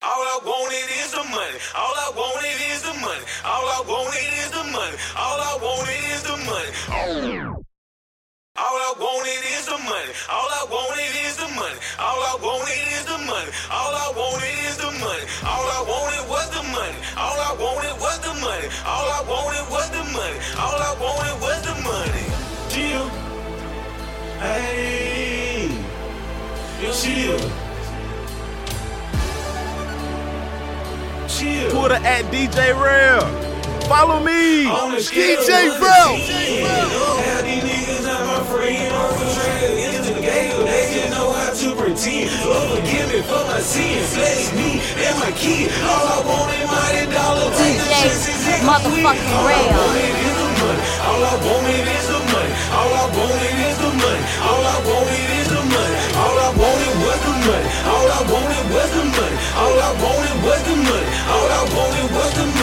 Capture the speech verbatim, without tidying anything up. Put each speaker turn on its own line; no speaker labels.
All I wanted is the money. All I wanted is the money. All I wanted is the money. All I wanted is the money. All I wanted is the money. All I wanted is the money. All I wanted is the money. All I wanted is the money. All I wanted was the money. All I wanted was the money. All I wanted was the money. All I wanted was the money. Chill. Hey. Chill. Chill.
Twitter at D J Rail. Follow me.
D
J Rail.
How these niggas not my friend on the trail. Into the game, they just know how to pretend. Lord forgive me for my sins. Bless me and my kid. All I want is mighty dollar.
D J motherfucking Rail.
All I wanted is the money. All I wanted is the money. All I wanted is the money. All I wanted was the money. All I wanted was the money. All I wanted was the money. All I wanted was the money.